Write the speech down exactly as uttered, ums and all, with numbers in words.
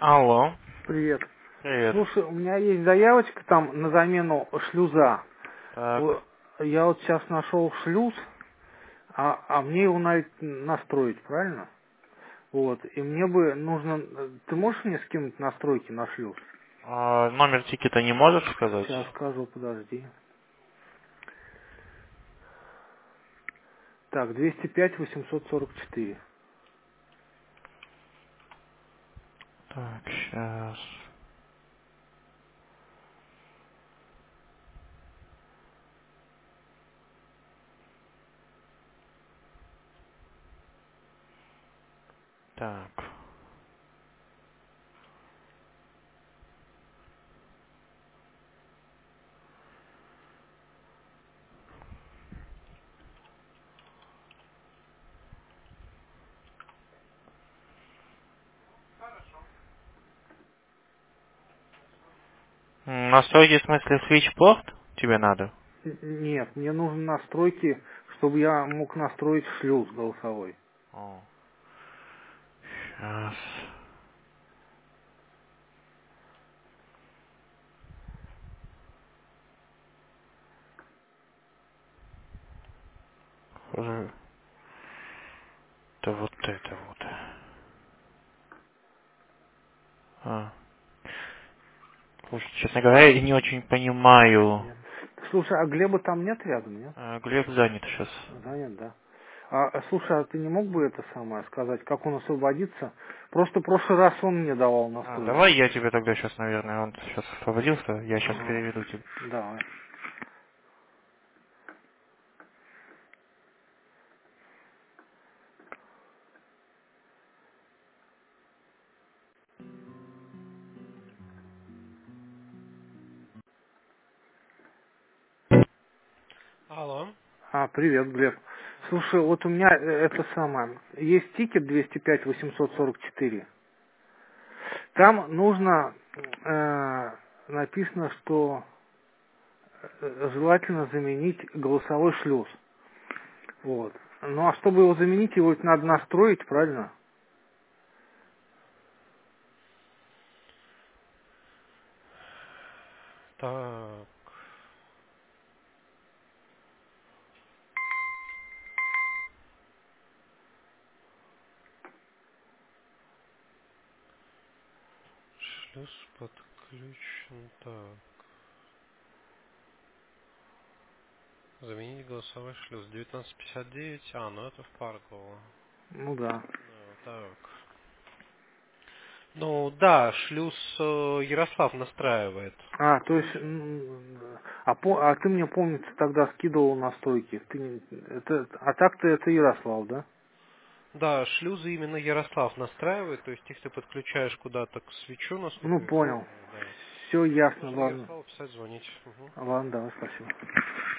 Алло. Привет. Привет. Слушай, у меня есть заявочка там на замену шлюза. Так. О, Я вот сейчас нашел шлюз, а, а мне его надо настроить, правильно? Вот. И мне бы нужно... Ты можешь мне скинуть настройки на шлюз? А, номер тикета не можешь сказать? Сейчас скажу, подожди. Так, двести пять восемьсот сорок четыре. Так, сейчас. Так. М, Настройки в смысле switchport тебе надо? Н- Нет, мне нужны настройки, чтобы я мог настроить шлюз голосовой. О, сейчас. Похоже, это вот это вот. А. Слушай, честно говоря, я не очень понимаю. Нет. Слушай, а Глеба там нет рядом, нет? А, Глеб занят сейчас. Занят, да. А, а, слушай, а ты не мог бы это самое сказать, как он освободится? Просто в прошлый раз он мне давал А, настройки. давай я тебе тогда сейчас, наверное, он сейчас освободился, я сейчас Ага. переведу тебе. Давай. Алло. А, привет, Глеб. Слушай, вот у меня э, это самое. Есть тикет двести пять восемьсот сорок четыре. Там нужно э, написано, что э, желательно заменить голосовой шлюз. Вот. Ну а чтобы его заменить, его ведь надо настроить, правильно? Так. Шлюз подключен. Так. Заменить голосовой шлюз. девятнадцать пятьдесят девять. А, ну это в Парково. Ну да. Ну, так. Ну да, шлюз э, Ярослав настраивает. А, то есть, м, а, по- а ты мне, помнится, тогда скидывал настройки. Ты, не- это, а так-то это Ярослав, да? Да, шлюзы именно Ярослав настраивает, то есть их ты подключаешь куда-то к свечу, Ну, насколько я понял. помню, да. Все ясно, Нужно ладно. Ярославу писать, звонить. Мгм. Ладно, давай, спасибо.